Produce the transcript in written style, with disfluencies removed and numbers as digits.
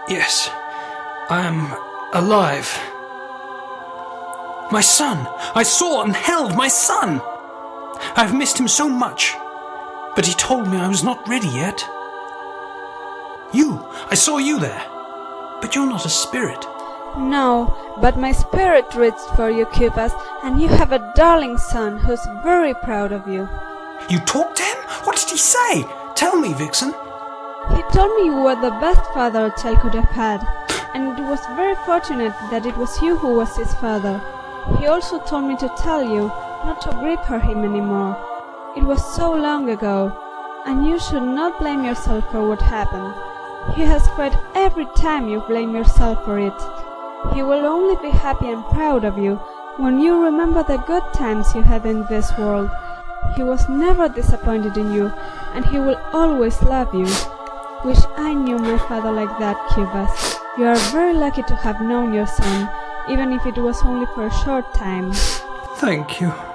Yes, I am alive. My son! I saw and held my son! I've missed him so much, but he told me I was not ready yet. I saw you there, but you're not a spirit. No, but my spirit reached for you, Cubas, and you have a darling son who's very proud of you. You talked to him? What did he say? Tell me, Vixen. He told me you were the best father a child could have had, and it was very fortunate that it was you who was his father. He also told me to tell you not to grieve for him anymore. It was so long ago, and you should not blame yourself for what happened. He has cried every time you blame yourself for it. He will only be happy and proud of you when you remember the good times you had in this world. He was never disappointed in you, and he will always love you. Wish I knew my father like that, Cubas. You are very lucky to have known your son, even if it was only for a short time. Thank you.